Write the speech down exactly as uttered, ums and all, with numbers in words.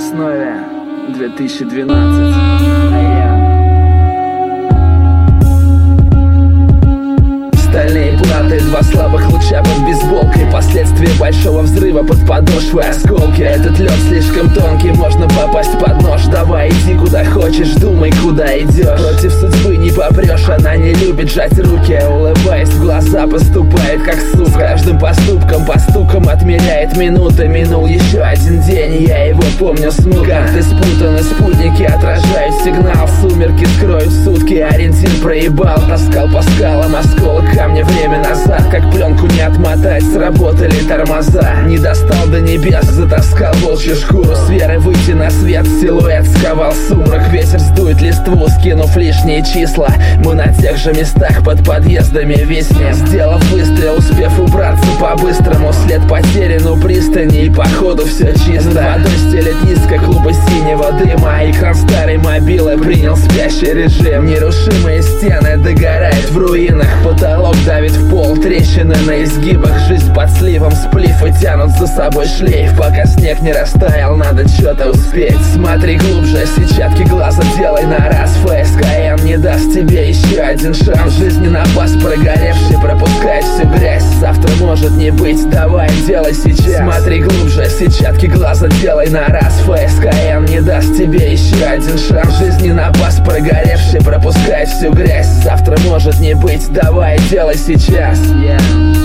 основе две тысячи двенадцать. Стальные платы, два слабых луча под бейсболкой, последствия большого взрыва под подошвой, осколки. Этот лед слишком тонкий, можно попасть под нож. Давай иди куда хочешь, думай куда идешь. Против судьбы не попрешь, она не любит жать руки. Улыбаясь в глаза, поступает как сука. С каждым поступком, по стукам отмеряет минуты. Минул еще один день, и я его помню смутно. Карты спутаны, спутники отражают сигнал. Сумерки скроют сутки, ориентир проебал. Таскал по скалам осколок камня время назад, как пленку не отмотать, сработали тормоза. Не достал до небес, затаскал волчью шкуру. С веры выйти на свет, силуэт сковал сумрак. Ветер сдует листву, скинув лишние числа. Мы на тех же местах под подъездами виснем. Сделав выстрел, успев убраться по-быстрому. След потерян у пристани, и походу все чисто. Над водой стелет низко клубы синего дыма. Экран старой мобилы принял спящий режим. Нерушимые стены догорают в руинах. Потолок давит в пол, трещины на изгибах. Жизнь под сливом, сплифы тянут за собой шлейф. Пока снег не растаял, надо что-то успеть. Смотри глубже, сетчатки глаза делай на раз. ФСКН не даст тебе еще один шанс. Жизни на пас прогоревший, пропускает всю грязь. Завтра может не быть, давай делай сейчас. Смотри глубже, сетчатки глаза делай на раз. ФСКН не даст тебе еще один шанс. Жизни на пас прогоревший, пропускает всю грязь. Завтра может не быть, давай делай сейчас. Yeah.